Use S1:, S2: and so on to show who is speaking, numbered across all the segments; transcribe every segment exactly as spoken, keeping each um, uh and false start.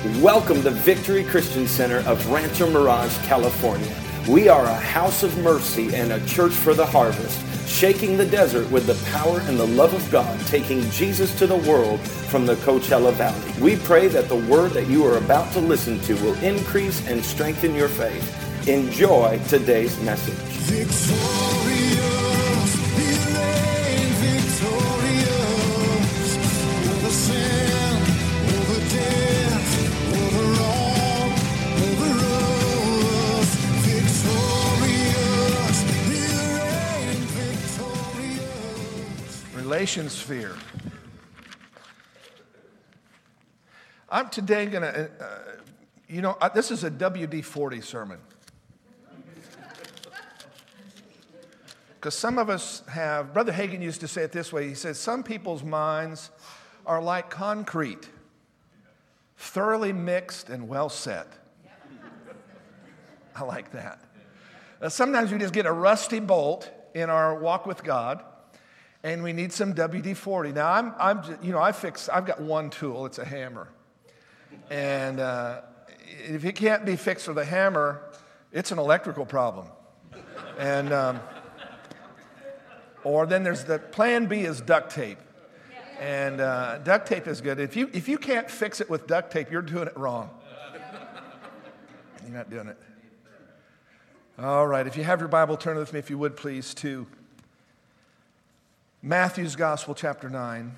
S1: Welcome to Victory Christian Center of Rancho Mirage, California. We are a house of mercy and a church for the harvest, shaking the desert with the power and the love of God, taking Jesus to the world from the Coachella Valley. We pray that the word that you are about to listen to will increase and strengthen your faith. Enjoy today's message.
S2: Victorious, we reign victorious, over sin, over death, over all, over us. Victorious, we reign victorious.
S3: Relation sphere. I'm today going to, uh, you know, uh, this is a W D forty sermon. Because some of us have, Brother Hagin used to say it this way. He said, some people's minds are like concrete, thoroughly mixed and well set. I like that. Uh, sometimes we just get a rusty bolt in our walk with God, and we need some W D forty. Now, I'm, I'm, you know, I fix, I've got one tool. It's a hammer. And uh, if it can't be fixed with a hammer, it's an electrical problem. And... Um, Or then there's the plan B is duct tape. And uh, duct tape is good. If you if you can't fix it with duct tape, you're doing it wrong. You're not doing it. All right, if you have your Bible, turn with me, if you would, please, to Matthew's Gospel, chapter nine.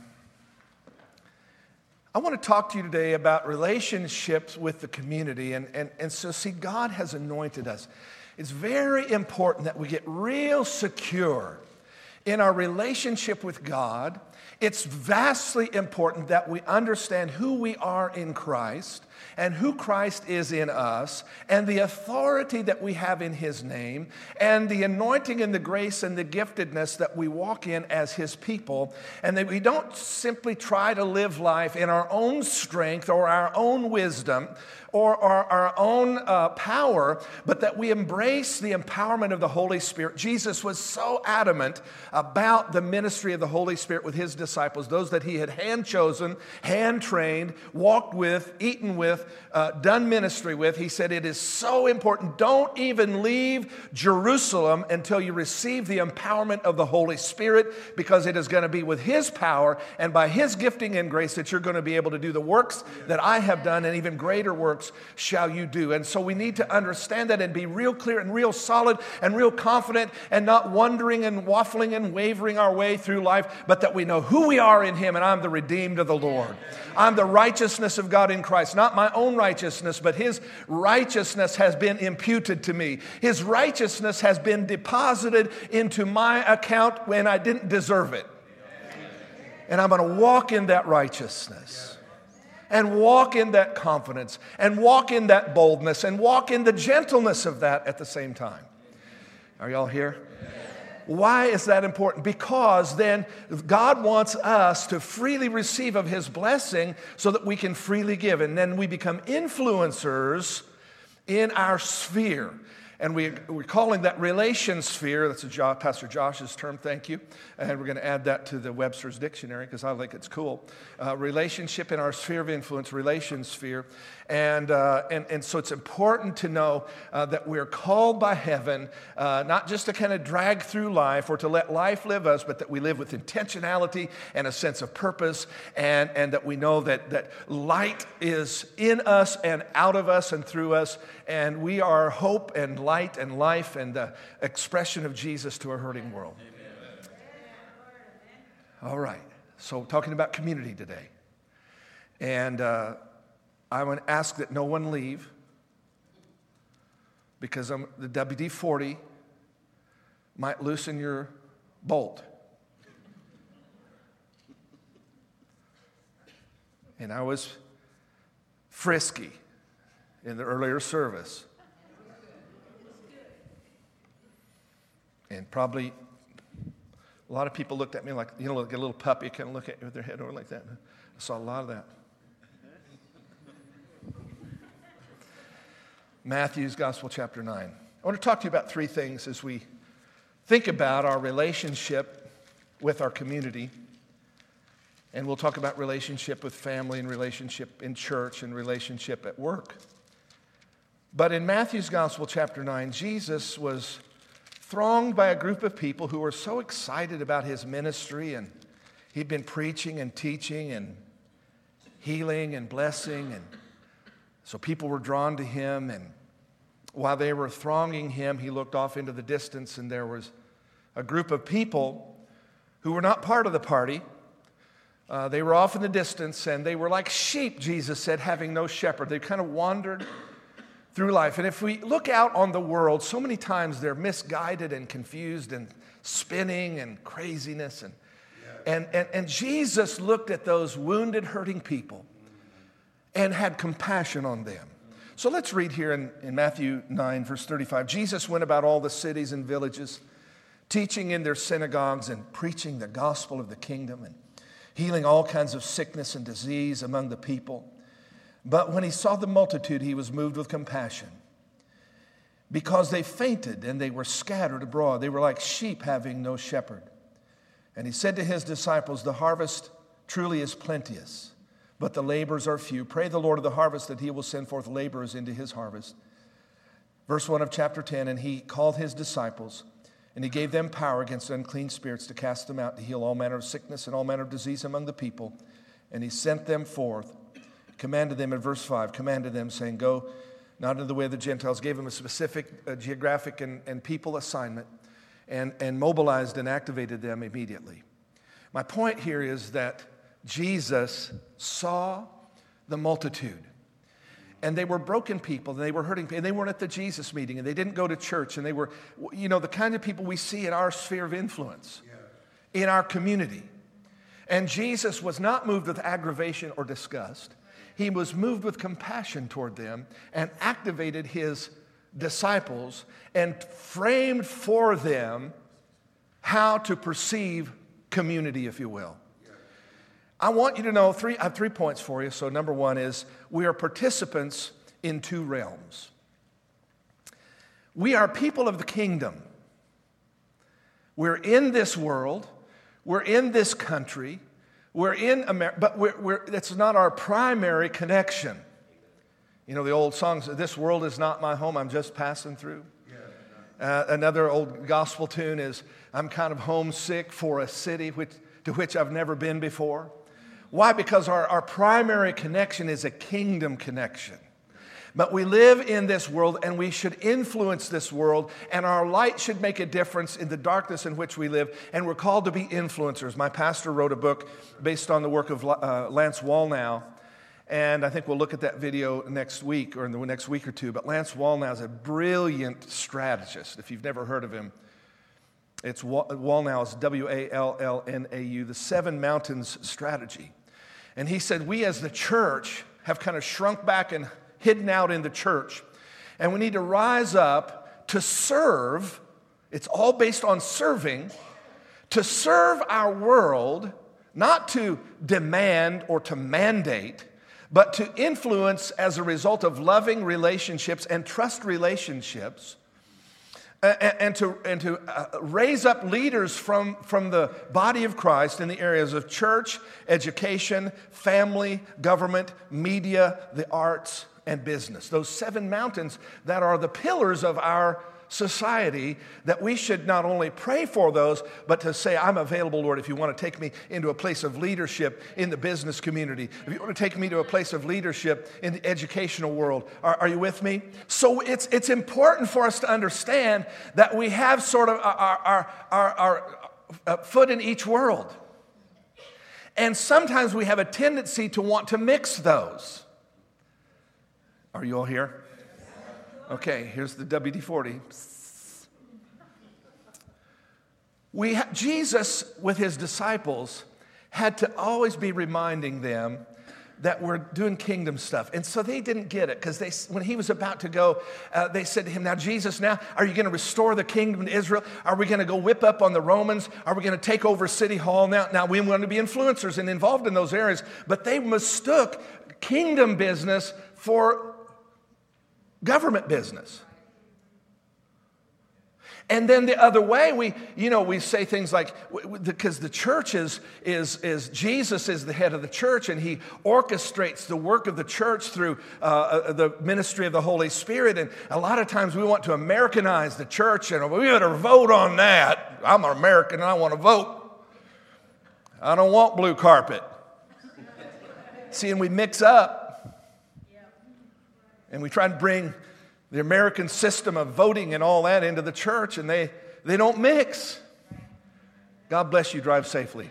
S3: I want to talk to you today about relationships with the community. And, and, and so, see, God has anointed us. It's very important that we get real secure in our relationship with God. It's vastly important that we understand who we are in Christ and who Christ is in us and the authority that we have in His name and the anointing and the grace and the giftedness that we walk in as His people, and that we don't simply try to live life in our own strength or our own wisdom or our, our own uh, power, but that we embrace the empowerment of the Holy Spirit. Jesus was so adamant about the ministry of the Holy Spirit with His disciples, those that He had hand-chosen, hand-trained, walked with, eaten with, uh, done ministry with. He said, it is so important. Don't even leave Jerusalem until you receive the empowerment of the Holy Spirit, because it is going to be with His power and by His gifting and grace that you're going to be able to do the works that I have done, and even greater works shall you do. And so we need to understand that and be real clear and real solid and real confident, and not wondering and waffling and wavering our way through life, but that we know who we are in Him. And I'm the redeemed of the Lord. I'm the righteousness of God in Christ. Not my own righteousness, but His righteousness has been imputed to me. His righteousness has been deposited into my account when I didn't deserve it. And I'm going to walk in that righteousness, and walk in that confidence, and walk in that boldness, and walk in the gentleness of that at the same time. Are y'all here? Why is that important? Because then God wants us to freely receive of His blessing so that we can freely give. And then we become influencers in our sphere. And we, we're calling that relation sphere. That's a jo- Pastor Josh's term, thank you. And we're going to add that to the Webster's Dictionary because I think it's cool. Uh, relationship in our sphere of influence, relation sphere. And, uh, and, and so it's important to know uh, that we're called by heaven, uh, not just to kind of drag through life or to let life live us, but that we live with intentionality and a sense of purpose, and, and that we know that, that light is in us and out of us and through us, and we are hope and light and life and the expression of Jesus to a hurting world. All right, so talking about community today. And uh, I want to ask that no one leave, because I'm, the W D forty might loosen your bolt. And I was frisky in the earlier service. And probably a lot of people looked at me like, you know, like a little puppy kind of look at you with their head over like that. I saw a lot of that. Matthew's Gospel, chapter nine. I want to talk to you about three things as we think about our relationship with our community. And we'll talk about relationship with family and relationship in church and relationship at work. But in Matthew's Gospel, chapter nine, Jesus was thronged by a group of people who were so excited about his ministry, and he'd been preaching and teaching and healing and blessing, and so people were drawn to him. And while they were thronging him, he looked off into the distance, and there was a group of people who were not part of the party. Uh, they were off in the distance, and they were like sheep, Jesus said, having no shepherd. They kind of wandered through life. And if we look out on the world, so many times they're misguided and confused and spinning and craziness. And, and, and, and Jesus looked at those wounded, hurting people and had compassion on them. So let's read here in, in Matthew nine, verse thirty-five. Jesus went about all the cities and villages, teaching in their synagogues and preaching the gospel of the kingdom and healing all kinds of sickness and disease among the people. But when he saw the multitude, he was moved with compassion, because they fainted and they were scattered abroad. They were like sheep having no shepherd. And he said to his disciples, the harvest truly is plenteous, but the laborers are few. Pray the Lord of the harvest that he will send forth laborers into his harvest. Verse one of chapter ten, and he called his disciples, and he gave them power against unclean spirits to cast them out, to heal all manner of sickness and all manner of disease among the people. And he sent them forth, commanded them in verse five, commanded them, saying, go not into the way of the Gentiles, gave them a specific uh, geographic and, and people assignment, and, and mobilized and activated them immediately. My point here is that Jesus saw the multitude, and they were broken people, and they were hurting people, and they weren't at the Jesus meeting, and they didn't go to church, and they were, you know, the kind of people we see in our sphere of influence, in our community. And Jesus was not moved with aggravation or disgust. He was moved with compassion toward them and activated his disciples and framed for them how to perceive community, if you will. I want you to know, three, I have three points for you. So number one is we are participants in two realms. We are people of the kingdom. We're in this world. We're in this country. We're in America, but we're, we're, that's not our primary connection. You know, the old songs, this world is not my home, I'm just passing through. Uh, another old gospel tune is, I'm kind of homesick for a city which, to which I've never been before. Why? Because our, our primary connection is a kingdom connection. But we live in this world, and we should influence this world, and our light should make a difference in the darkness in which we live, and we're called to be influencers. My pastor wrote a book based on the work of uh, Lance Wallnau, and I think we'll look at that video next week or in the next week or two. But Lance Wallnau is a brilliant strategist. If you've never heard of him, it's Wallnau, is W A L L N A U, the Seven Mountains Strategy. And he said, we as the church have kind of shrunk back and hidden out in the church, and we need to rise up to serve. It's all based on serving, to serve our world, not to demand or to mandate, but to influence as a result of loving relationships and trust relationships, and, and to, and to uh, raise up leaders from, from the body of Christ in the areas of church, education, family, government, media, the arts, and business. Those seven mountains that are the pillars of our society, that we should not only pray for those, but to say, I'm available, Lord, if you want to take me into a place of leadership in the business community, if you want to take me to a place of leadership in the educational world. Are, are you with me? So it's, it's important for us to understand that we have sort of our, our, our, our, our foot in each world. And sometimes we have a tendency to want to mix those. Are you all here? Okay, here's the W D forty. We ha- Jesus, with his disciples, had to always be reminding them that we're doing kingdom stuff. And so they didn't get it, because they, when he was about to go, uh, they said to him, now, Jesus, now, are you going to restore the kingdom to Israel? Are we going to go whip up on the Romans? Are we going to take over City Hall now? Now, we want to be influencers and involved in those areas. But they mistook kingdom business for government business. And then the other way, we, you know, we say things like, because the church is, is, is, Jesus is the head of the church, and he orchestrates the work of the church through uh, the ministry of the Holy Spirit. And a lot of times we want to Americanize the church, and we better vote on that. I'm an American and I want to vote. I don't want blue carpet. See, and we mix up, and we try to bring the American system of voting and all that into the church, and they, they don't mix. God bless you. Drive safely.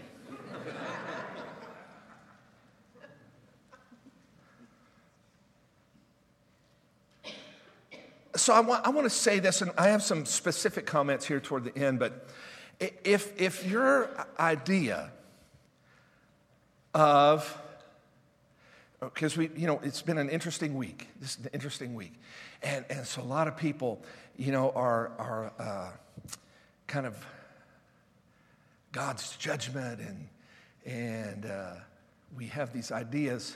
S3: So I want, I want to say this, and I have some specific comments here toward the end, but if, if your idea of, because we, you know, it's been an interesting week. This is an interesting week. And, and so a lot of people, you know, are, are uh, kind of God's judgment, and, and uh, we have these ideas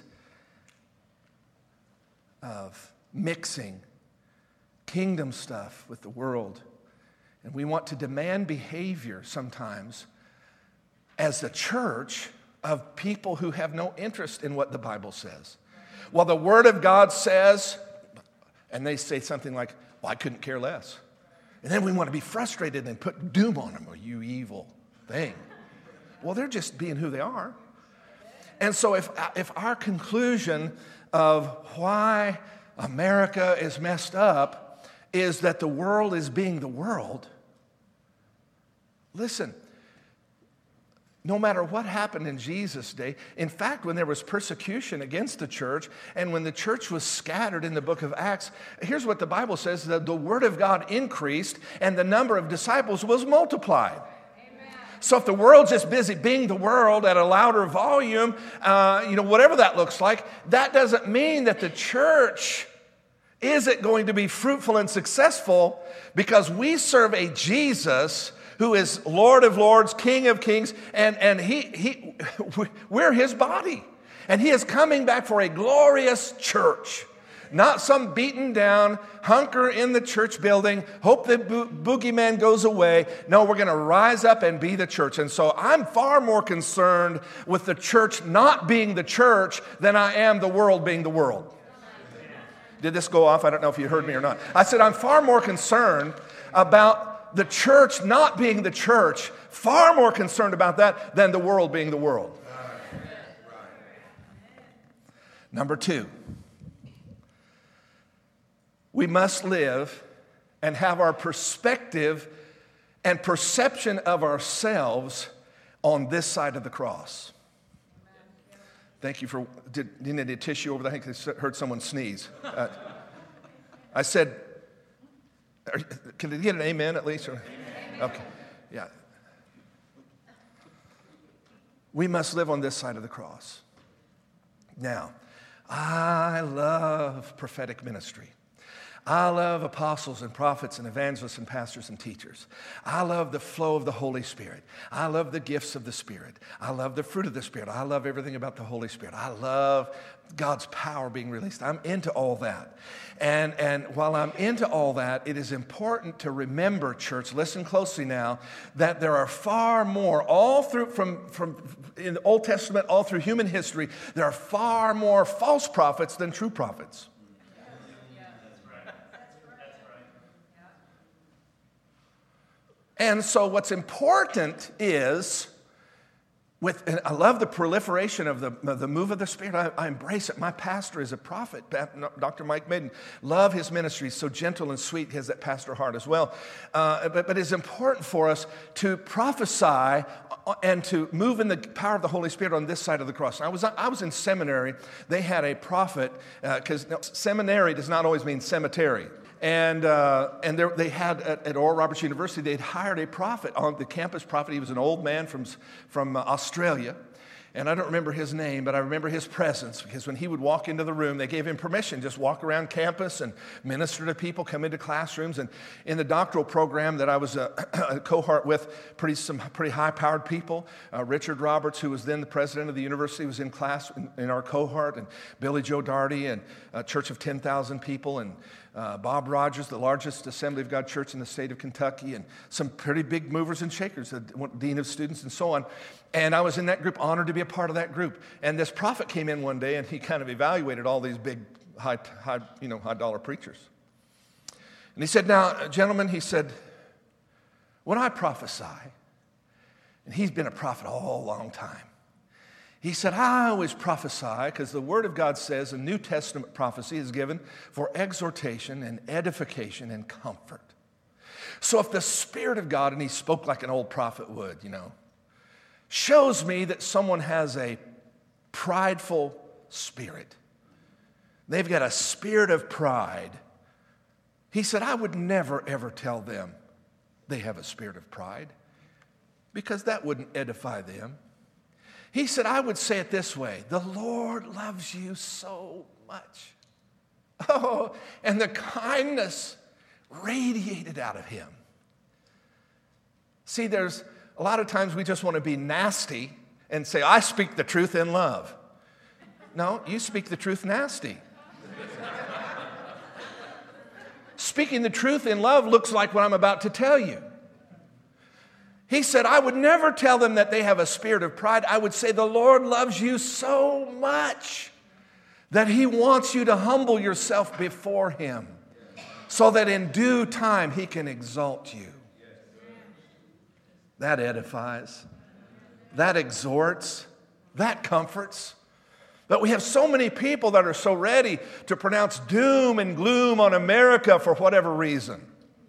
S3: of mixing kingdom stuff with the world. And we want to demand behavior sometimes as the church of people who have no interest in what the Bible says. Well, the Word of God says, and they say something like, well, I couldn't care less. And then we want to be frustrated and put doom on them. Oh, you evil thing. Well, they're just being who they are. And so if, if our conclusion of why America is messed up is that the world is being the world, listen, no matter what happened in Jesus' day, in fact, when there was persecution against the church and when the church was scattered in the book of Acts, here's what the Bible says, that the word of God increased and the number of disciples was multiplied. Amen. So if the world's just busy being the world at a louder volume, uh, you know, whatever that looks like, that doesn't mean that the church isn't going to be fruitful and successful, because we serve a Jesus who is Lord of Lords, King of Kings, and, and he, he, we're his body. And he is coming back for a glorious church. Not some beaten down, hunker in the church building, hope the bo- boogeyman goes away. No, we're going to rise up and be the church. And so I'm far more concerned with the church not being the church than I am the world being the world. Did this go off? I don't know if you heard me or not. I said I'm far more concerned about the church not being the church, far more concerned about that than the world being the world. Number two, we must live and have our perspective and perception of ourselves on this side of the cross. Thank you for, did you need a tissue over there? I think I heard someone sneeze. Uh, I said, are, can I get an amen at least? Or, okay, yeah. We must live on this side of the cross. Now, I love prophetic ministry. I love apostles and prophets and evangelists and pastors and teachers. I love the flow of the Holy Spirit. I love the gifts of the Spirit. I love the fruit of the Spirit. I love everything about the Holy Spirit. I love God's power being released. I'm into all that. And, and while I'm into all that, it is important to remember, church, listen closely now, that there are far more, all through, from, from in the Old Testament, all through human history, there are far more false prophets than true prophets. And so what's important is, with, and I love the proliferation of the, of the move of the Spirit. I, I embrace it. My pastor is a prophet, Doctor Mike Maiden. Love his ministry. So gentle and sweet. He has that pastor heart as well. Uh, but, but it's important for us to prophesy and to move in the power of the Holy Spirit on this side of the cross. I was, I was in seminary. They had a prophet, because uh, seminary does not always mean cemetery. And uh, and there, they had, at, at Oral Roberts University, they'd hired a prophet on the campus prophet. He was an old man from, from uh, Australia. And I don't remember his name, but I remember his presence, because when he would walk into the room, they gave him permission, just walk around campus and minister to people, come into classrooms. And in the doctoral program that I was a, a cohort with, pretty some pretty high-powered people. Uh, Richard Roberts, who was then the president of the university, was in class in, in our cohort, and Billy Joe Daugherty, and a church of ten thousand people, and uh, Bob Rogers, the largest Assembly of God church in the state of Kentucky, and some pretty big movers and shakers, the dean of students and so on. And I was in that group, honored to be a part of that group. And this prophet came in one day, and he kind of evaluated all these big, high, high, you know, high dollar preachers. And he said, now, gentlemen, he said, when I prophesy, and he's been a prophet all a long time, he said, I always prophesy because the Word of God says a New Testament prophecy is given for exhortation and edification and comfort. So if the Spirit of God, and he spoke like an old prophet would, you know, shows me that someone has a prideful spirit, they've got a spirit of pride, he said, I would never, ever tell them they have a spirit of pride because that wouldn't edify them. He said, I would say it this way, the Lord loves you so much. Oh, and the kindness radiated out of him. See, there's a lot of times we just want to be nasty and say, I speak the truth in love. No, you speak the truth nasty. Speaking the truth in love looks like what I'm about to tell you. He said, I would never tell them that they have a spirit of pride. I would say, the Lord loves you so much that he wants you to humble yourself before him so that in due time he can exalt you. That edifies, that exhorts, that comforts. But we have so many people that are so ready to pronounce doom and gloom on America for whatever reason.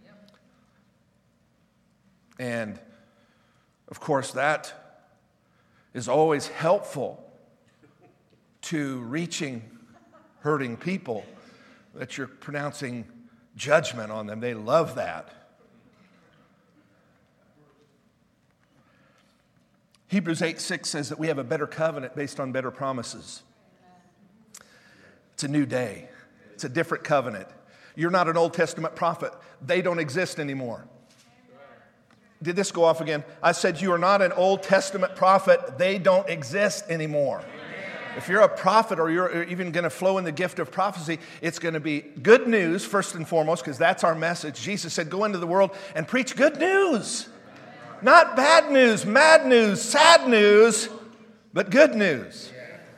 S3: And of course, that is always helpful to reaching hurting people, that you're pronouncing judgment on them. They love that. Hebrews eight six says that we have a better covenant based on better promises. It's a new day. It's a different covenant. You're not an Old Testament prophet. They don't exist anymore. Did this go off again? I said you are not an Old Testament prophet. They don't exist anymore. If you're a prophet or you're even going to flow in the gift of prophecy, it's going to be good news first and foremost because that's our message. Jesus said, go into the world and preach good news. Not bad news, mad news, sad news, but good news.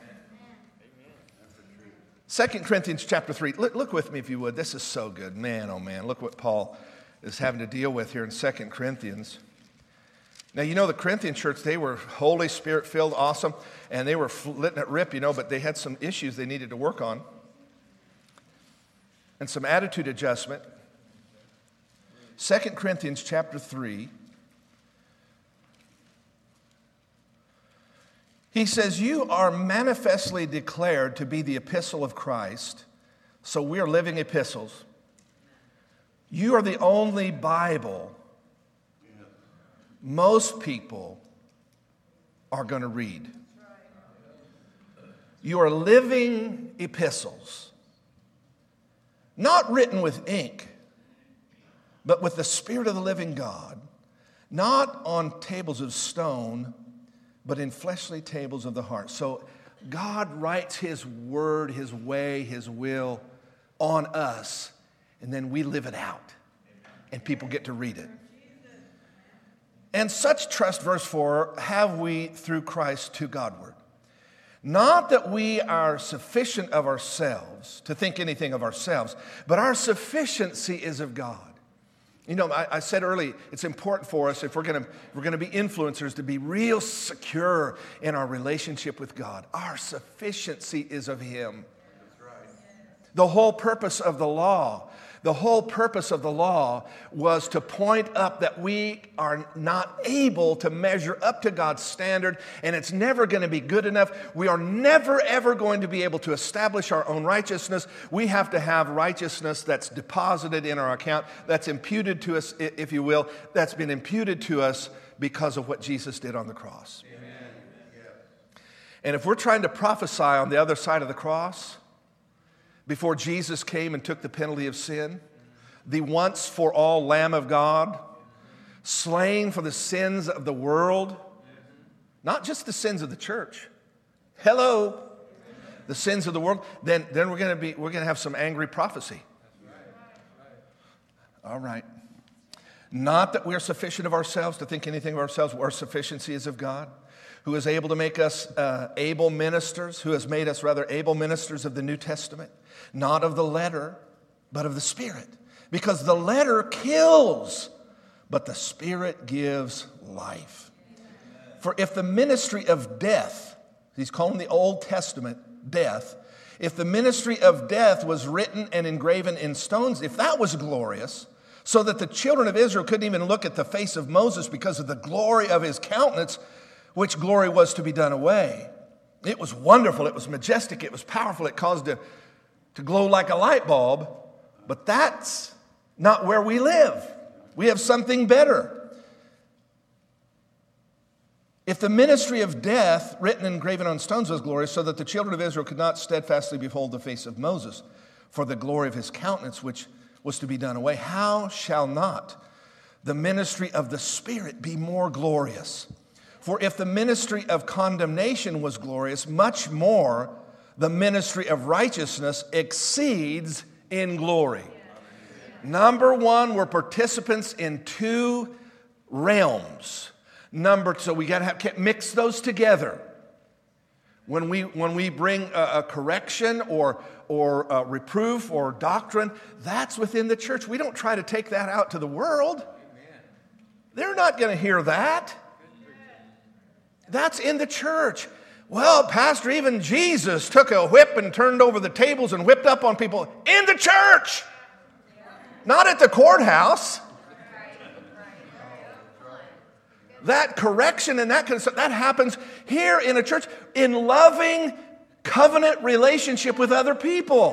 S3: Second Corinthians chapter three. Look, look with me if you would. This is so good. Man, oh man, look what Paul is having to deal with here in Second Corinthians. Now, you know, the Corinthian church, they were Holy Spirit filled, awesome, and they were letting it rip, you know, but they had some issues they needed to work on and some attitude adjustment. Second Corinthians chapter three. He says, you are manifestly declared to be the epistle of Christ, so we are living epistles. You are the only Bible most people are going to read. You are living epistles, not written with ink, but with the Spirit of the living God, not on tables of stone, but in fleshly tables of the heart. So God writes his word, his way, his will on us, and then we live it out, and people get to read it. And such trust, verse four, have we through Christ to Godward. Not that we are sufficient of ourselves to think anything of ourselves, but our sufficiency is of God. You know, I, I said earlier, it's important for us, if we're going to we're going to be influencers, to be real secure in our relationship with God. Our sufficiency is of him. That's right. The whole purpose of the law, the whole purpose of the law was to point up that we are not able to measure up to God's standard, and it's never going to be good enough. We are never, ever going to be able to establish our own righteousness. We have to have righteousness that's deposited in our account, that's imputed to us, if you will, that's been imputed to us because of what Jesus did on the cross. Amen. And if we're trying to prophesy on the other side of the cross, before Jesus came and took the penalty of sin, the once for all Lamb of God, slain for the sins of the world, not just the sins of the church. Hello, the sins of the world. Then, then we're going to be we're going to have some angry prophecy. All right. Not that we're sufficient of ourselves to think anything of ourselves. Our sufficiency is of God, who is able to make us uh, able ministers, who has made us rather able ministers of the New Testament, not of the letter, but of the Spirit. Because the letter kills, but the Spirit gives life. For if the ministry of death, he's calling the Old Testament death, if the ministry of death was written and engraven in stones, if that was glorious, so that the children of Israel couldn't even look at the face of Moses because of the glory of his countenance, which glory was to be done away. It was wonderful, it was majestic, it was powerful, it caused it to glow like a light bulb, but that's not where we live. We have something better. If the ministry of death, written and engraven on stones, was glorious, so that the children of Israel could not steadfastly behold the face of Moses for the glory of his countenance, which was to be done away, how shall not the ministry of the Spirit be more glorious? For if the ministry of condemnation was glorious, much more the ministry of righteousness exceeds in glory. Number one, we're participants in two realms. Number two, so we got to have mix those together. When we when we bring a, a correction or or a reproof or doctrine, that's within the church. We don't try to take that out to the world. They're not going to hear that. That's in the church. Well, Pastor, even Jesus took a whip and turned over the tables and whipped up on people in the church, not at the courthouse. That correction and that kind of stuff, that happens here in a church in loving covenant relationship with other people.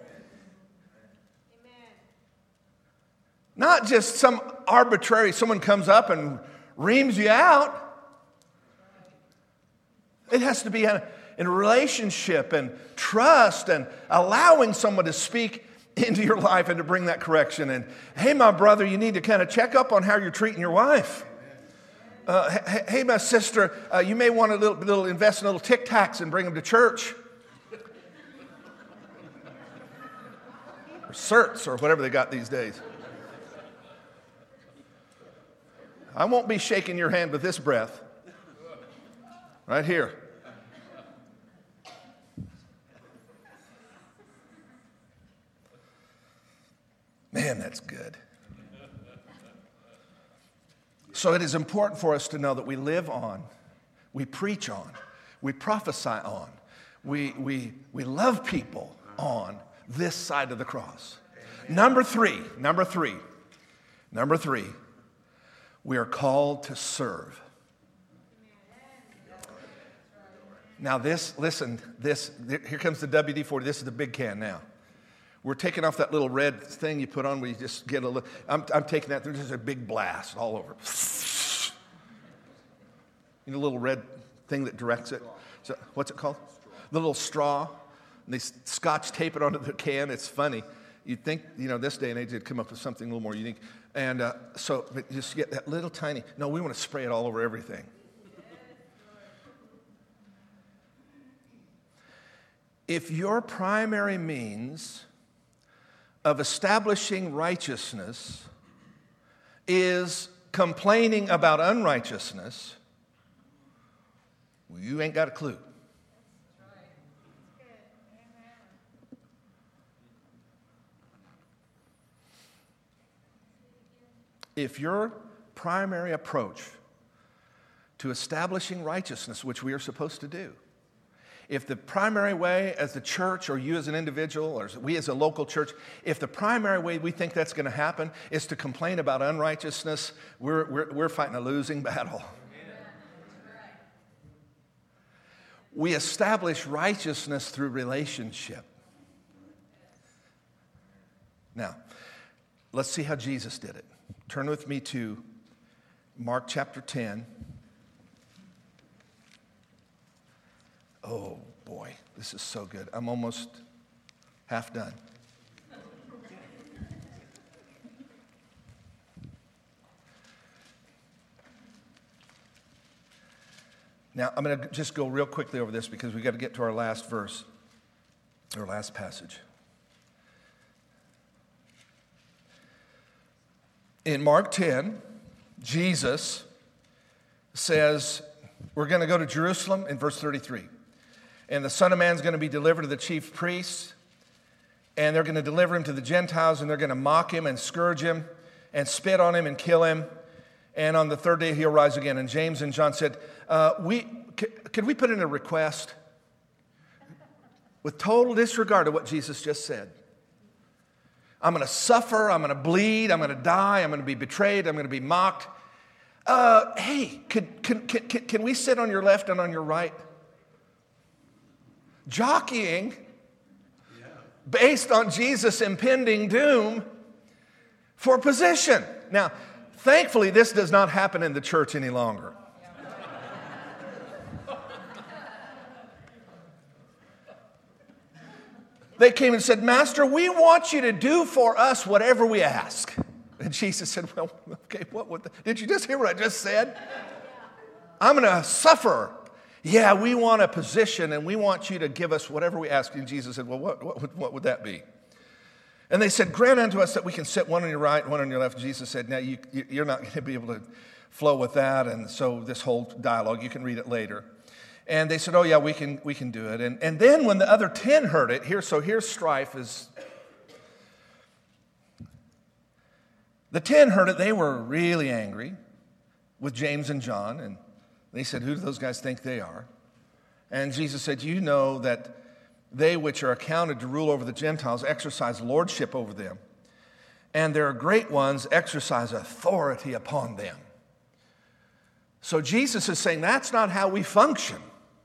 S3: Amen. Not just some arbitrary, someone comes up and reams you out. It has to be in, in relationship and trust and allowing someone to speak into your life and to bring that correction. And, hey, my brother, you need to kind of check up on how you're treating your wife. Uh, hey, hey, my sister, uh, you may want to little, little invest in little Tic Tacs and bring them to church. Or certs or whatever they got these days. I won't be shaking your hand with this breath. Right here. Man, that's good. So it is important for us to know that we live on, we preach on, we prophesy on, we, we, we love people on this side of the cross. Number three, number three, number three, we are called to serve. Now this, listen, this, here comes the W D forty. This is the big can now. We're taking off that little red thing you put on where you just get a little, I'm, I'm taking that, there's just a big blast all over. You know, a little red thing that directs it. So, what's it called? The little straw. And they scotch tape it onto the can. It's funny. You'd think, you know, this day and age they'd come up with something a little more unique. And uh, so but just get that little tiny, no, we want to spray it all over everything. If your primary means of establishing righteousness is complaining about unrighteousness, well, you ain't got a clue. If your primary approach to establishing righteousness, which we are supposed to do, if the primary way as the church or you as an individual or we as a local church, if the primary way we think that's going to happen is to complain about unrighteousness, we're, we're, we're fighting a losing battle. We establish righteousness through relationship. Now, let's see how Jesus did it. Turn with me to Mark chapter ten. Oh, boy, this is so good. I'm almost half done. Now, I'm going to just go real quickly over this because we've got to get to our last verse, our last passage. In Mark ten, Jesus says, we're going to go to Jerusalem in verse thirty-three. And the Son of Man is going to be delivered to the chief priests, and they're going to deliver him to the Gentiles, and they're going to mock him and scourge him and spit on him and kill him. And on the third day, he'll rise again. And James and John said, uh, we, c- could we put in a request? With total disregard of what Jesus just said. I'm going to suffer, I'm going to bleed, I'm going to die, I'm going to be betrayed, I'm going to be mocked. Uh, hey, could, can, can, can we sit on your left and on your right? Jockeying based on Jesus' impending doom for position. Now, thankfully, this does not happen in the church any longer. They came and said, Master, we want you to do for us whatever we ask. And Jesus said, well, okay, what would the, did you just hear what I just said? I'm going to suffer. Yeah, we want a position and we want you to give us whatever we ask. And Jesus said, well, what, what, would, what would that be? And they said, grant unto us that we can sit one on your right, one on your left. And Jesus said, now you, you're not going to be able to flow with that. And so this whole dialogue, you can read it later. And they said, oh, yeah, we can we can do it. And, and then when the other ten heard it, here, so here's strife. Is the ten heard it, they were really angry with James and John. And they said, who do those guys think they are? And Jesus said, you know that they which are accounted to rule over the Gentiles exercise lordship over them. And their great ones exercise authority upon them. So Jesus is saying that's not how we function.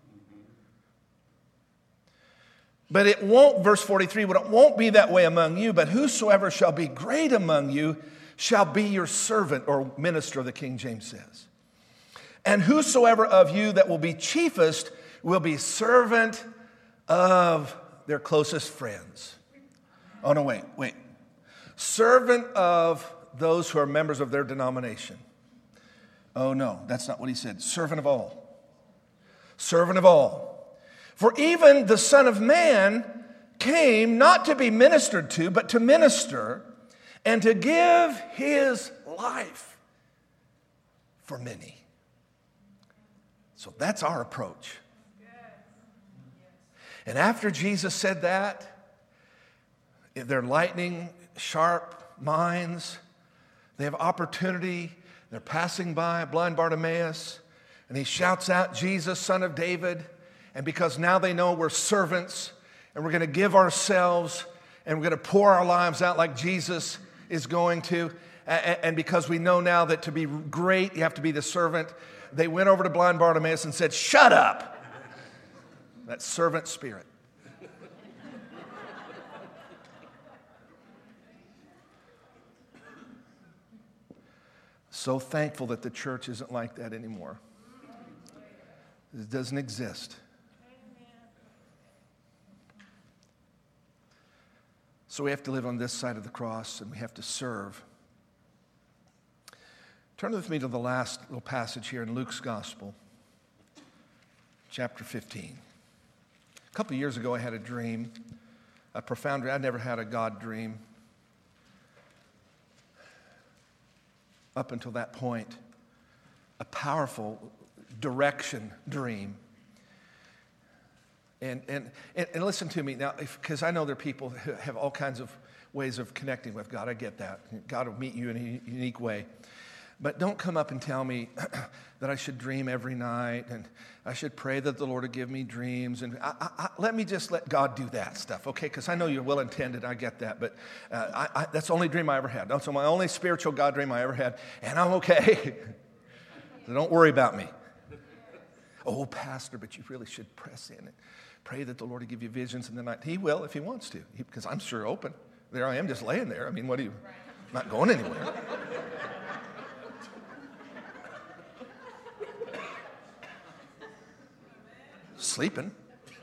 S3: But it won't, verse forty-three, but it won't be that way among you, but whosoever shall be great among you shall be your servant, or minister, the King James says. And whosoever of you that will be chiefest will be servant of their closest friends. Oh, no, wait, wait. Servant of those who are members of their denomination. Oh, no, that's not what he said. Servant of all. Servant of all. For even the Son of Man came not to be ministered to, but to minister and to give his life for many. So that's our approach. And after Jesus said that, their lightning sharp minds, they have opportunity. They're passing by blind Bartimaeus, and he shouts out, Jesus, Son of David. And because now they know we're servants, and we're going to give ourselves, and we're going to pour our lives out like Jesus is going to, and because we know now that to be great, you have to be the servant, they went over to blind Bartimaeus and said, shut up. That servant spirit. So thankful that the church isn't like that anymore. It doesn't exist. So we have to live on this side of the cross, and we have to serve. Turn with me to the last little passage here in Luke's Gospel, chapter fifteen. A couple of years ago, I had a dream, a profound dream. I'd never had a God dream up until that point. A powerful direction dream. And, and, and listen to me now, because I know there are people who have all kinds of ways of connecting with God. I get that. God will meet you in a unique way. But don't come up and tell me that I should dream every night and I should pray that the Lord would give me dreams. And I, I, let me just let God do that stuff, okay? Because I know you're well-intended. I get that. But uh, I, I, that's the only dream I ever had. That's my only spiritual God dream I ever had. And I'm okay. So don't worry about me. Oh, Pastor, but you really should press in it. Pray that the Lord will give you visions in the night. He will if he wants to, because I'm sure open. There I am just laying there. I mean, what do you, I'm not going anywhere. Sleeping.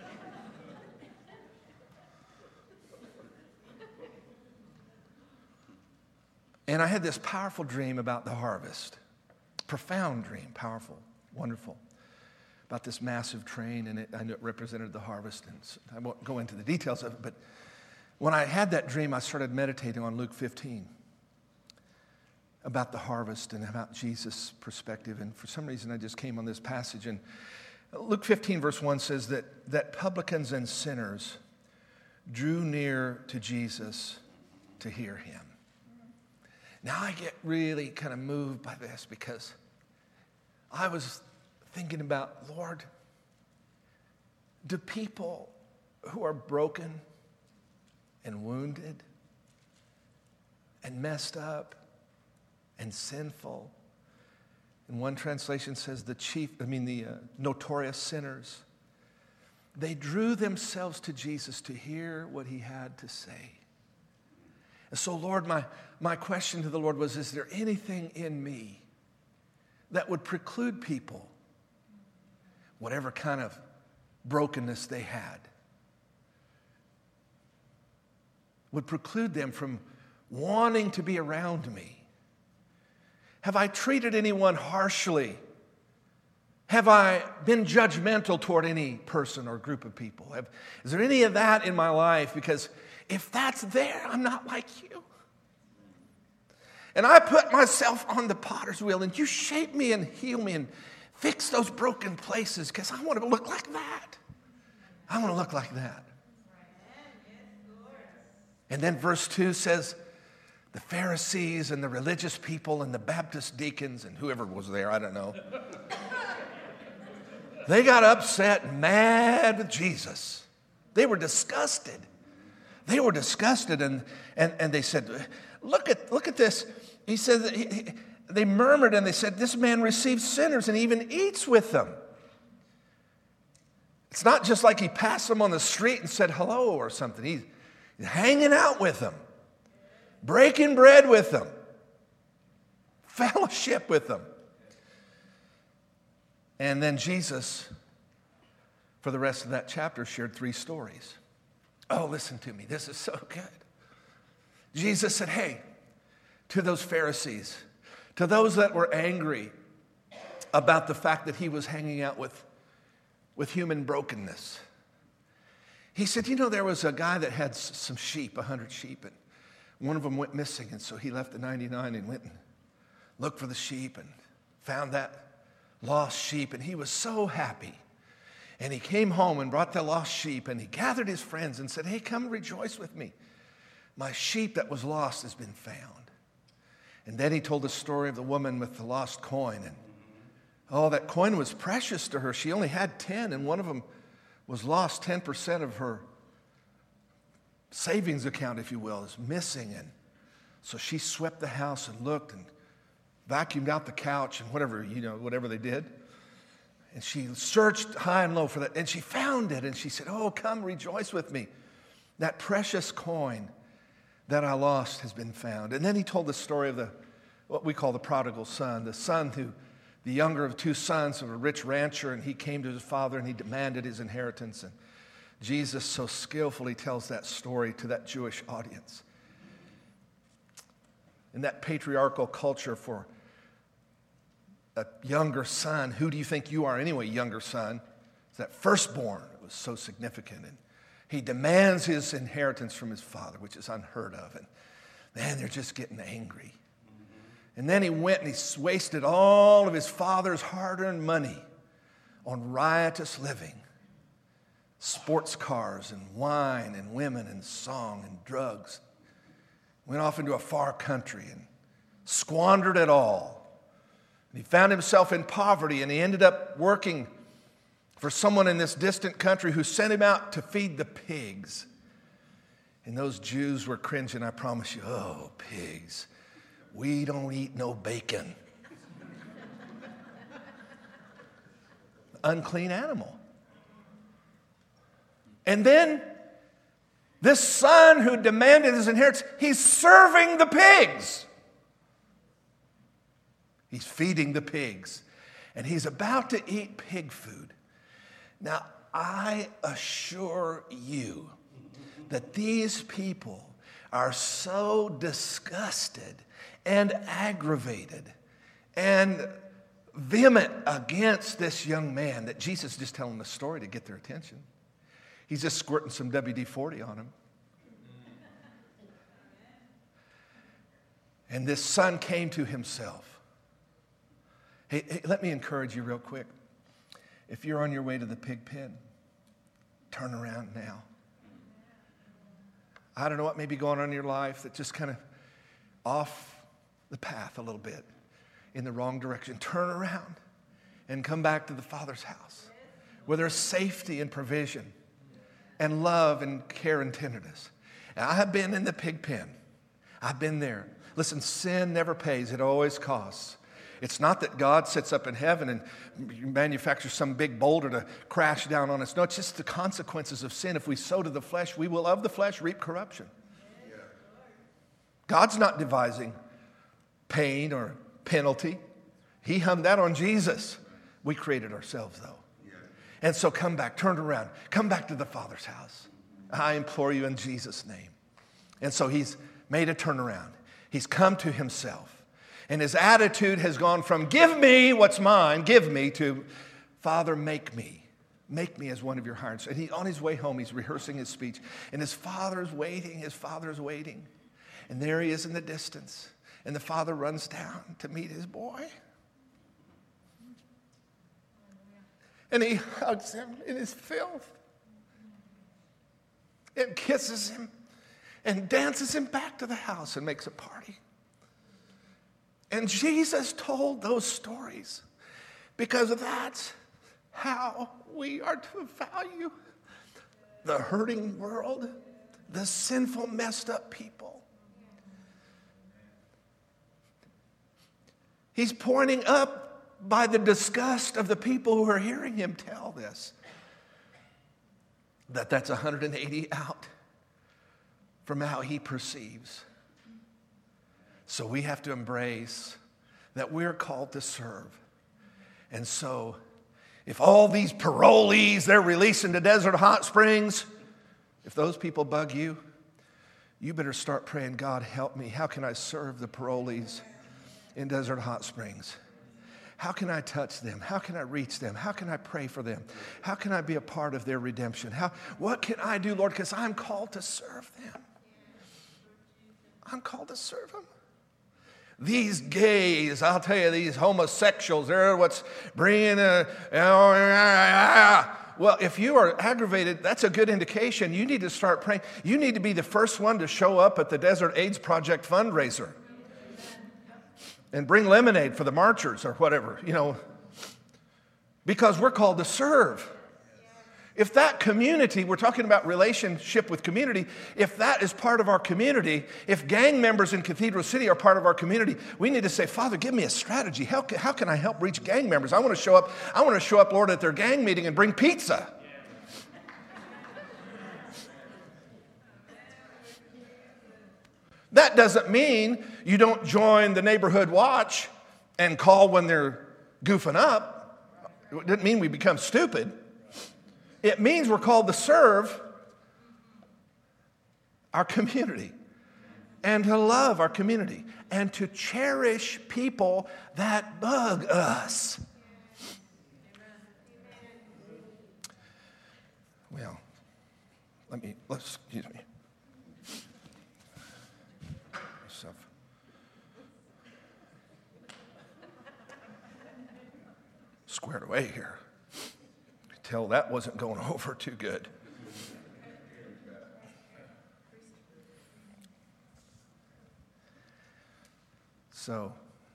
S3: And I had this powerful dream about the harvest. Profound dream, powerful, wonderful. About this massive train, and it, I knew it represented the harvest. And I won't go into the details of it, but when I had that dream, I started meditating on Luke fifteen. about the harvest and about Jesus' perspective. And for some reason, I just came on this passage. And Luke fifteen, verse one says that, that publicans and sinners drew near to Jesus to hear him. Now I get really kind of moved by this because I was thinking about, Lord, do people who are broken and wounded and messed up and sinful, and one translation says the chief, I mean the uh, notorious sinners, they drew themselves to Jesus to hear what he had to say. And so, Lord, my, my question to the Lord was, is there anything in me that would preclude people, whatever kind of brokenness they had, would preclude them from wanting to be around me? Have I treated anyone harshly? Have I been judgmental toward any person or group of people? Have, is there any of that in my life? Because if that's there, I'm not like you. And I put myself on the potter's wheel, and you shape me and heal me and fix those broken places because I want to look like that. I want to look like that. And then verse two says, the Pharisees and the religious people and the Baptist deacons and whoever was there, I don't know. They got upset and mad with Jesus. They were disgusted. They were disgusted and, and, and they said, look at, look at this. He said, that he, he, they murmured and they said, this man receives sinners and even eats with them. It's not just like he passed them on the street and said hello or something. He's, he's hanging out with them, breaking bread with them, fellowship with them. And then Jesus, for the rest of that chapter, shared three stories. Oh, listen to me. This is so good. Jesus said, hey, to those Pharisees, to those that were angry about the fact that he was hanging out with, with human brokenness, he said, you know, there was a guy that had some sheep, a hundred sheep, and one of them went missing, and so he left the ninety-nine and went and looked for the sheep and found that lost sheep, and he was so happy. And he came home and brought the lost sheep, and he gathered his friends and said, hey, come rejoice with me. My sheep that was lost has been found. And then he told the story of the woman with the lost coin. And oh, that coin was precious to her. She only had ten, and one of them was lost. ten percent of her savings account, if you will, is missing. And so she swept the house and looked and vacuumed out the couch and whatever, you know, whatever they did. And she searched high and low for that, and she found it, and she said, oh, come rejoice with me. That precious coin that I lost has been found. And then he told the story of the what we call the prodigal son, the son who, the younger of two sons of a rich rancher, and he came to his father and he demanded his inheritance. And Jesus so skillfully tells that story to that Jewish audience. In that patriarchal culture for a younger son, who do you think you are anyway, younger son? It's that firstborn. It was so significant. And he demands his inheritance from his father, which is unheard of. And man, they're just getting angry. And then he went and he wasted all of his father's hard-earned money on riotous living. Sports cars and wine and women and song and drugs. Went off into a far country and squandered it all. And he found himself in poverty, and he ended up working for someone in this distant country who sent him out to feed the pigs. And those Jews were cringing, I promise you. Oh, pigs. We don't eat no bacon. Unclean animal. And then this son who demanded his inheritance, he's serving the pigs. He's feeding the pigs. And he's about to eat pig food. Now, I assure you that these people are so disgusted and aggravated and vehement against this young man that Jesus is just telling the story to get their attention. He's just squirting some W D forty on him. And this son came to himself. Hey, hey, let me encourage you real quick. If you're on your way to the pig pen, turn around now. I don't know what may be going on in your life that just kind of off the path a little bit in the wrong direction. Turn around and come back to the Father's house where there's safety and provision and love and care and tenderness. And I have been in the pig pen. I've been there. Listen, sin never pays. It always costs. It's not that God sits up in heaven and manufactures some big boulder to crash down on us. No, it's just the consequences of sin. If we sow to the flesh, we will of the flesh reap corruption. God's not devising pain or penalty. He hung that on Jesus. We created ourselves, though. And so come back, turn around, come back to the Father's house. I implore you in Jesus' name. And so he's made a turnaround. He's come to himself. And his attitude has gone from give me what's mine, give me, to Father, make me. Make me as one of your hired. And he, on his way home, he's rehearsing his speech. And his father's waiting, his father's waiting. And there he is in the distance. And the father runs down to meet his boy. And he hugs him in his filth. And kisses him. And dances him back to the house and makes a party. And Jesus told those stories because that's how we are to value the hurting world, the sinful, messed up people. He's pointing up by the disgust of the people who are hearing him tell this, that that's one hundred eighty out from how he perceives. So we have to embrace that we're called to serve. And so if all these parolees they're releasing to Desert Hot Springs, if those people bug you, you better start praying, God, help me. How can I serve the parolees in Desert Hot Springs? How can I touch them? How can I reach them? How can I pray for them? How can I be a part of their redemption? How, what can I do, Lord? Because I'm called to serve them. I'm called to serve them. These gays, I'll tell you, these homosexuals, they're what's bringing a... Well, if you are aggravated, that's a good indication. You need to start praying. You need to be the first one to show up at the Desert AIDS Project fundraiser and bring lemonade for the marchers or whatever, you know, because we're called to serve. If that community, we're talking about relationship with community, if that is part of our community, if gang members in Cathedral City are part of our community, we need to say, Father, give me a strategy. How can, how can I help reach gang members? I want to show up, I want to show up, Lord, at their gang meeting and bring pizza. That doesn't mean you don't join the neighborhood watch and call when they're goofing up. It doesn't mean we become stupid. It means we're called to serve our community and to love our community and to cherish people that bug us. Well, let me, let's, excuse me. Stuff. Squared away here. Tell that wasn't going over too good. So,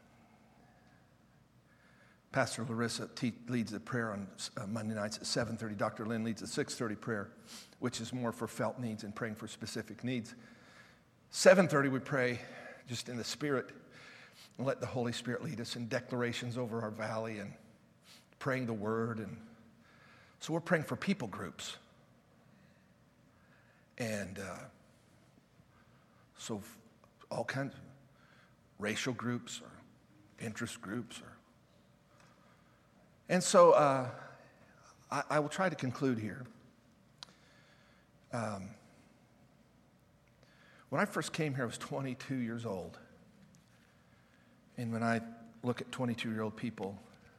S3: Pastor Larissa te- leads the prayer on uh, Monday nights at seven thirty. Doctor Lynn leads the six thirty prayer, which is more for felt needs and praying for specific needs. seven thirty we pray just in the Spirit and let the Holy Spirit lead us in declarations over our valley and praying the Word. And so we're praying for people groups. And uh, so all kinds of racial groups or interest groups. Or, and so uh, I, I will try to conclude here. Um, when I first came here, I was twenty-two years old. And when I look at twenty-two-year-old people,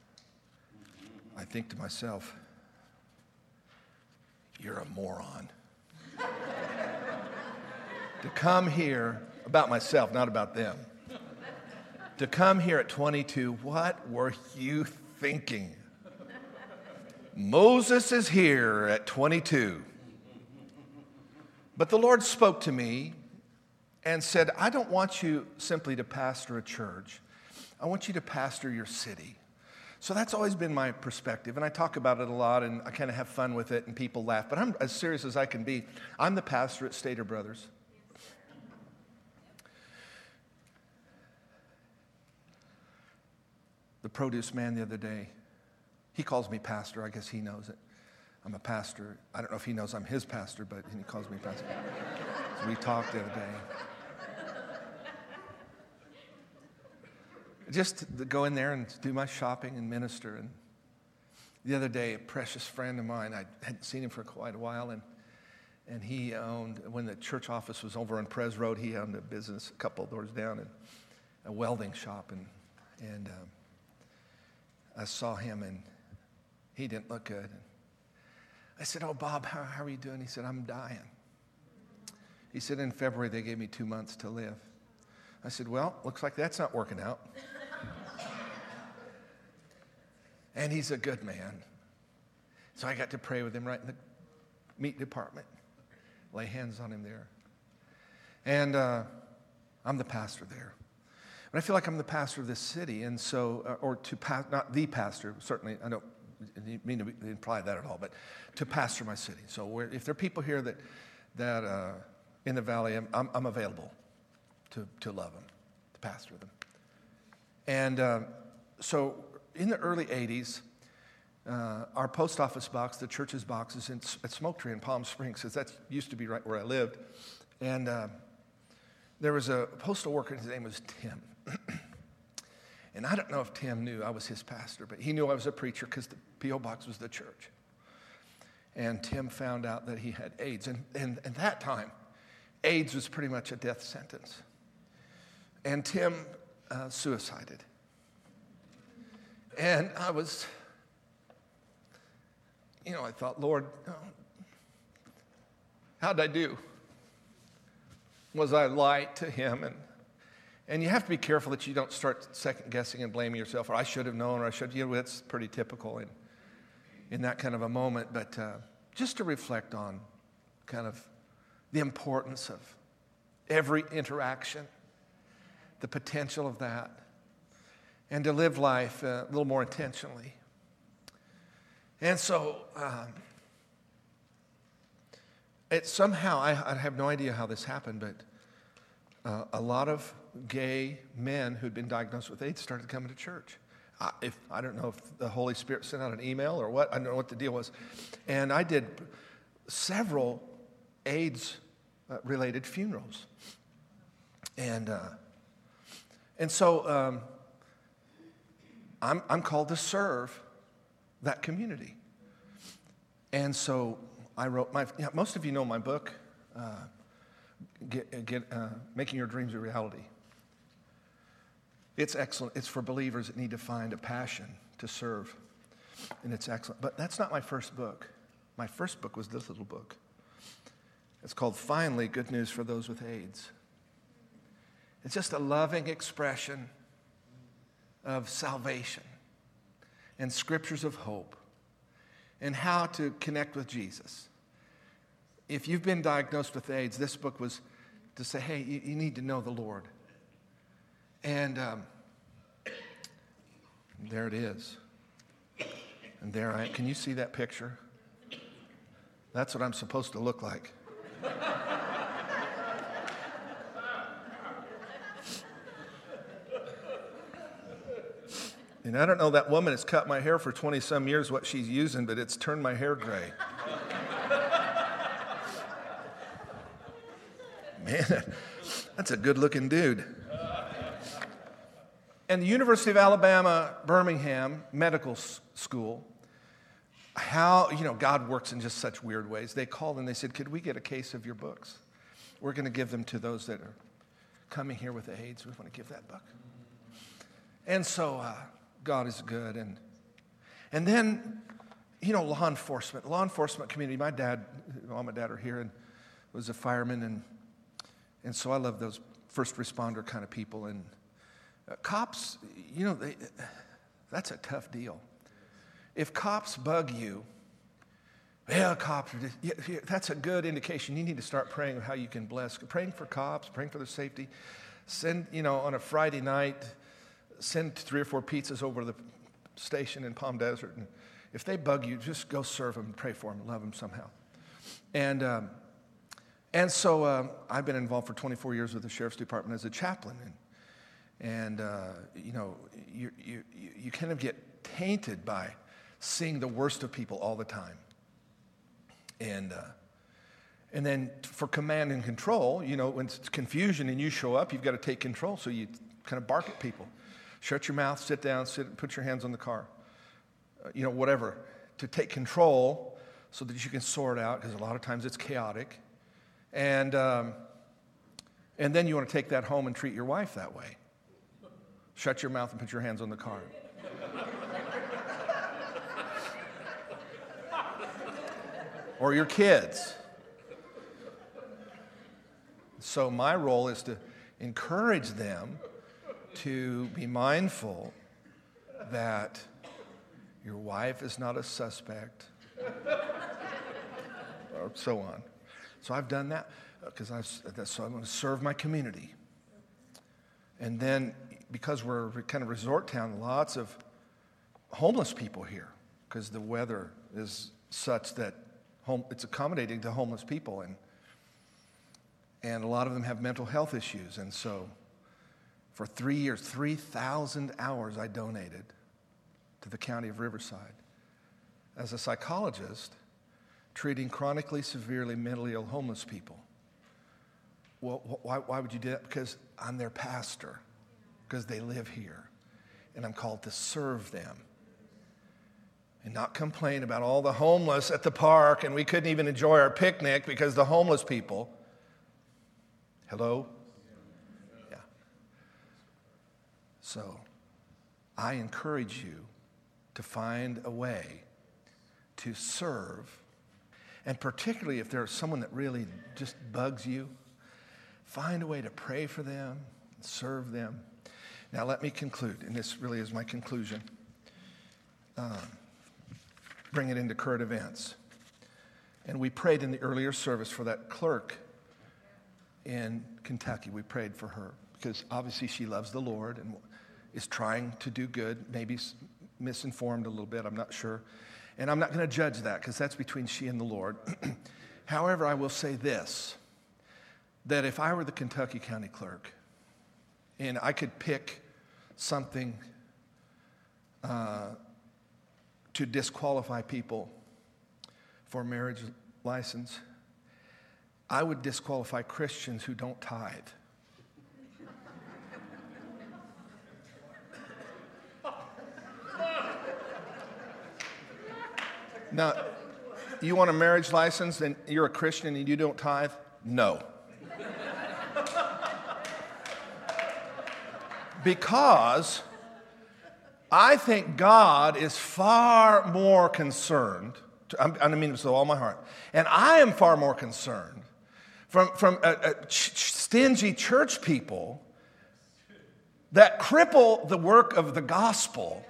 S3: I think to myself, you're a moron. To come here, about myself, not about them. to come here at twenty-two, what were you thinking? Moses is here at twenty-two. But the Lord spoke to me and said, I don't want you simply to pastor a church. I want you to pastor your city. So that's always been my perspective, and I talk about it a lot, and I kind of have fun with it, and people laugh. But I'm as serious as I can be. I'm the pastor at Stater Brothers. The produce man the other day, he calls me pastor. I guess he knows it. I'm a pastor. I don't know if he knows I'm his pastor, but he calls me pastor. So we talked the other day. Just to go in there and do my shopping and minister. And the other day, a precious friend of mine, I hadn't seen him for quite a while, and and he owned, when the church office was over on Prez Road, he owned a business a couple of doors down, and a welding shop. And and um, I saw him, and he didn't look good. And I said, oh, Bob, how, how are you doing? He said, I'm dying. He said, in February, they gave me two months to live. I said, well, looks like that's not working out. And he's a good man. So I got to pray with him right in the meat department, lay hands on him there. And uh, I'm the pastor there. But I feel like I'm the pastor of this city, and so, uh, or to pass, not the pastor, certainly, I don't mean to imply that at all, but to pastor my city. So we're, if there are people here that, that uh, in the valley, I'm, I'm, I'm available to, to love them, to pastor them. And uh, so in the early eighties, uh, our post office box, the church's box, is in, at Smoke Tree in Palm Springs, because that used to be right where I lived. And uh, there was a postal worker, his name was Tim. And I don't know if Tim knew I was his pastor, but he knew I was a preacher because the P O box was the church. And Tim found out that he had AIDS. And, and at that time, AIDS was pretty much a death sentence. And Tim uh, suicided. And I was, you know, I thought, Lord, oh, how'd I do? Was I light to him? And and you have to be careful that you don't start second guessing and blaming yourself, or I should have known, or I should, you know, that's pretty typical in, in that kind of a moment. But uh, just to reflect on kind of the importance of every interaction, the potential of that, and to live life uh, a little more intentionally. And so, um, it somehow, I, I have no idea how this happened, but uh, a lot of gay men who'd been diagnosed with AIDS started coming to church. I, if, I don't know if the Holy Spirit sent out an email or what. I don't know what the deal was. And I did several AIDS-related funerals. And uh, and so um, I'm, I'm called to serve that community. And so I wrote my, yeah, most of you know my book, uh, get, get, uh, Making Your Dreams a Reality. It's excellent. It's for believers that need to find a passion to serve. And it's excellent. But that's not my first book. My first book was this little book. It's called Finally, Good News for Those with AIDS. It's just a loving expression of salvation and scriptures of hope and how to connect with Jesus. If you've been diagnosed with AIDS, this book was to say, hey, you, you need to know the Lord. And um, there it is. And there I am. Can you see that picture? That's what I'm supposed to look like. And I don't know, that woman has cut my hair for twenty-some years, what she's using, but it's turned my hair gray. Man, that's a good-looking dude. And the University of Alabama, Birmingham Medical School, how, you know, God works in just such weird ways. They called and they said, could we get a case of your books? We're going to give them to those that are coming here with AIDS. We want to give that book. And so uh, God is good. And and then, you know, law enforcement, law enforcement community. My dad, mom and dad are here, and was a fireman. And, and so I love those first responder kind of people. And Uh, cops, you know, they, that's a tough deal. If cops bug you, yeah, cops are just, yeah, yeah, that's a good indication. You need to start praying how you can bless. Praying for cops, praying for their safety. Send, you know, on a Friday night, send three or four pizzas over to the station in Palm Desert. And if they bug you, just go serve them, pray for them, love them somehow. And um, and so um, I've been involved for twenty-four years with the Sheriff's Department as a chaplain. And, and uh, you know, you, you, you kind of get tainted by seeing the worst of people all the time. And uh, and then for command and control, you know, when it's confusion and you show up, you've got to take control. So you kind of bark at people. Shut your mouth, sit down, sit, put your hands on the car. Uh, you know, whatever. To take control so that you can sort out, because a lot of times it's chaotic. And, um, and then you want to take that home and treat your wife that way. Shut your mouth and put your hands on the car. Or your kids. So my role is to encourage them to be mindful that your wife is not a suspect, or so on. So I've done that because I've, so I'm going to serve my community. And then because we're a kind of resort town, lots of homeless people here because the weather is such that home, it's accommodating to homeless people, and and a lot of them have mental health issues. And so for three years, three thousand hours I donated to the county of Riverside as a psychologist treating chronically, severely, mentally ill homeless people. Well, why, why would you do that? Because I'm their pastor, because they live here, and I'm called to serve them. And not complain about all the homeless at the park, and we couldn't even enjoy our picnic because the homeless people. Hello? Yeah. So, I encourage you to find a way to serve, and particularly if there's someone that really just bugs you, find a way to pray for them, serve them. Now, let me conclude, and this really is my conclusion. Um, bring it into current events. And we prayed in the earlier service for that clerk in Kentucky. We prayed for her because obviously she loves the Lord and is trying to do good, maybe misinformed a little bit, I'm not sure. And I'm not going to judge that because that's between she and the Lord. However, I will say this, that if I were the Kentucky County Clerk and I could pick something uh, to disqualify people for marriage license, I would disqualify Christians who don't tithe. Now, you want a marriage license and you're a Christian and you don't tithe? No. Because I think God is far more concerned, I mean this with all my heart, and I am far more concerned from, from a, a ch- stingy church people that cripple the work of the gospel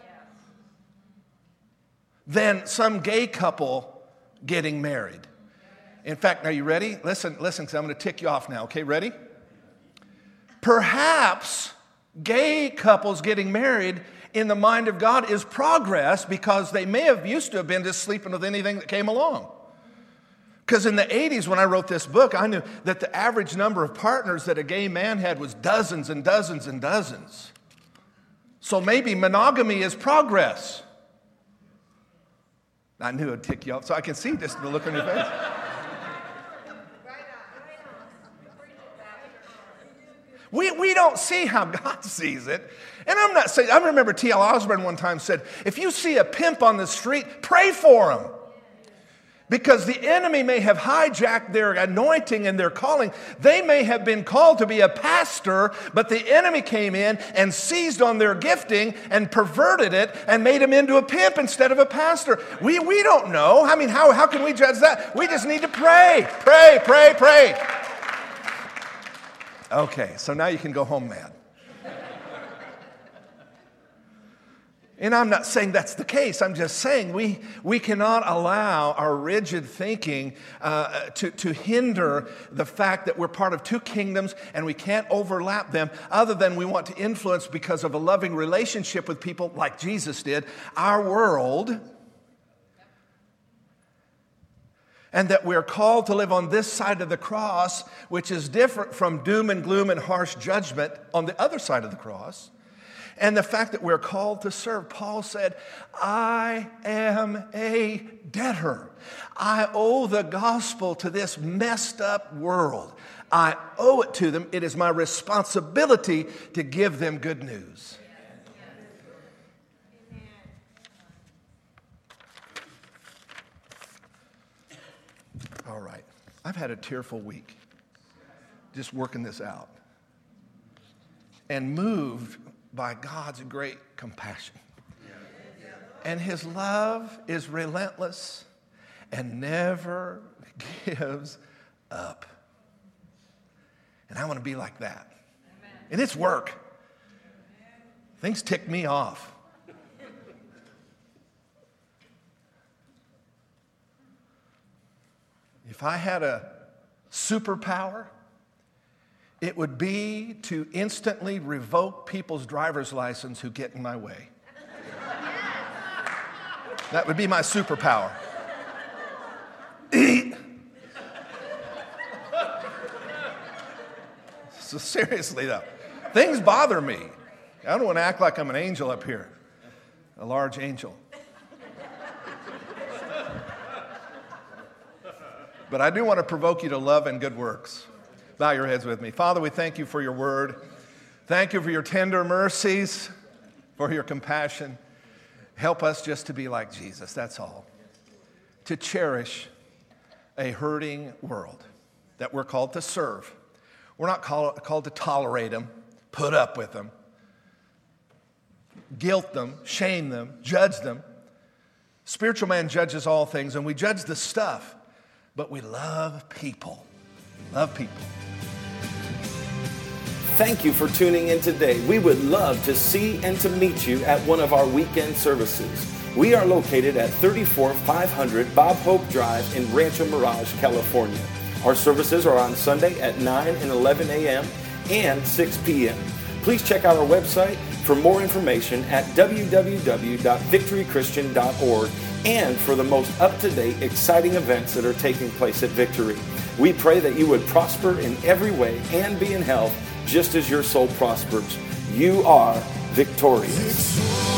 S3: than some gay couple getting married. In fact, are you ready? Listen, listen, because I'm going to tick you off now. Okay, ready? Perhaps gay couples getting married in the mind of God is progress because they may have used to have been just sleeping with anything that came along. Because in the eighties when I wrote this book, I knew that the average number of partners that a gay man had was dozens and dozens and dozens. So maybe monogamy is progress. I knew it would tick you off, so I can see just the look on your face. We, we don't see how God sees it. And I'm not saying, I remember T L Osborne one time said, if you see a pimp on the street, pray for him. Because the enemy may have hijacked their anointing and their calling. They may have been called to be a pastor, but the enemy came in and seized on their gifting and perverted it and made him into a pimp instead of a pastor. We, we don't know. I mean, how, how can we judge that? We just need to pray, pray, pray, pray. Okay, so now you can go home mad. And I'm not saying that's the case. I'm just saying we, we cannot allow our rigid thinking uh, to, to hinder the fact that we're part of two kingdoms and we can't overlap them, other than we want to influence, because of a loving relationship with people like Jesus did, our world. And that we're called to live on this side of the cross, which is different from doom and gloom and harsh judgment on the other side of the cross. And the fact that we're called to serve. Paul said, I am a debtor. I owe the gospel to this messed up world. I owe it to them. It is my responsibility to give them good news. All right. I've had a tearful week just working this out. And moved by God's great compassion. And his love is relentless and never gives up. And I want to be like that. And it's work. Things tick me off. If I had a superpower, it would be to instantly revoke people's driver's license who get in my way. That would be my superpower. So seriously though, things bother me. I don't want to act like I'm an angel up here, a large angel. But I do want to provoke you to love and good works. Bow your heads with me. Father, we thank you for your word. Thank you for your tender mercies, for your compassion. Help us just to be like Jesus, that's all. To cherish a hurting world that we're called to serve. We're not called, called to tolerate them, put up with them, guilt them, shame them, judge them. Spiritual man judges all things, and we judge the stuff, but we love people. Love people.
S1: Thank you for tuning in today. We would love to see and to meet you at one of our weekend services. We are located at thirty-four five hundred Bob Hope Drive in Rancho Mirage, California. Our services are on Sunday at nine and eleven a.m. and six p.m. Please check out our website for more information at w w w dot victory christian dot org and for the most up-to-date, exciting events that are taking place at Victory. We pray that you would prosper in every way and be in health just as your soul prospers. You are victorious.